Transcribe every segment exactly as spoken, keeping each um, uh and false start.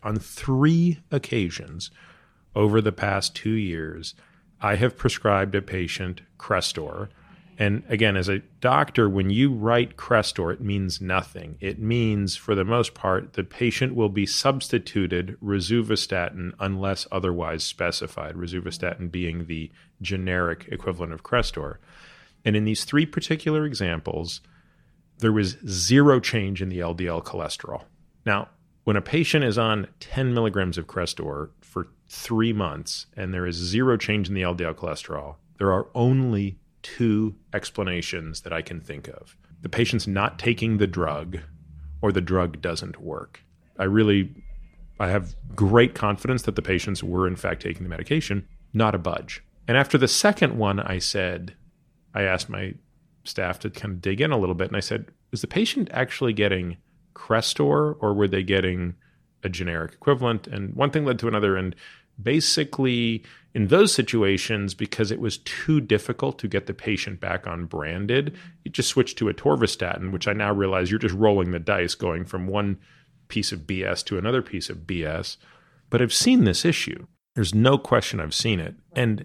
On three occasions over the past two years, I have prescribed a patient Crestor. And again, as a doctor, when you write Crestor, it means nothing. It means, for the most part, the patient will be substituted rosuvastatin unless otherwise specified, rosuvastatin being the generic equivalent of Crestor. And in these three particular examples, there was zero change in the L D L cholesterol. Now, when a patient is on ten milligrams of Crestor for three months and there is zero change in the L D L cholesterol, there are only two explanations that I can think of. The patient's not taking the drug, or the drug doesn't work. I really, I have great confidence that the patients were in fact taking the medication, not a budge. And after the second one, I said, I asked my staff to kind of dig in a little bit, and I said, was the patient actually getting Crestor, or were they getting a generic equivalent? And one thing led to another, and basically in those situations, because it was too difficult to get the patient back on branded, it just switched to atorvastatin, which I now realize you're just rolling the dice going from one piece of B S to another piece of B S. But I've seen this issue. There's no question I've seen it. And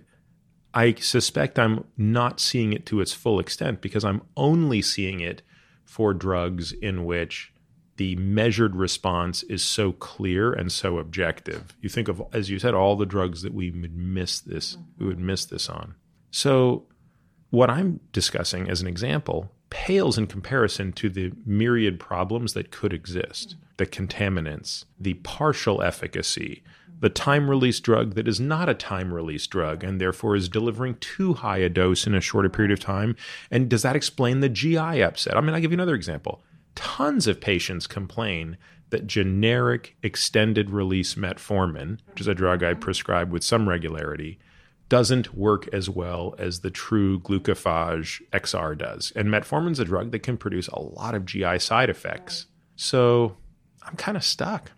I suspect I'm not seeing it to its full extent because I'm only seeing it for drugs in which the measured response is so clear and so objective. You think of, as you said, all the drugs that we would miss this, we would miss this on. So what I'm discussing as an example pales in comparison to the myriad problems that could exist. The contaminants, the partial efficacy, the time-release drug that is not a time-release drug and therefore is delivering too high a dose in a shorter period of time. And does that explain the G I upset? I mean, I'll give you another example. Tons of patients complain that generic extended-release metformin, which is a drug I prescribe with some regularity, doesn't work as well as the true glucophage X R does. And metformin is a drug that can produce a lot of G I side effects. So I'm kind of stuck.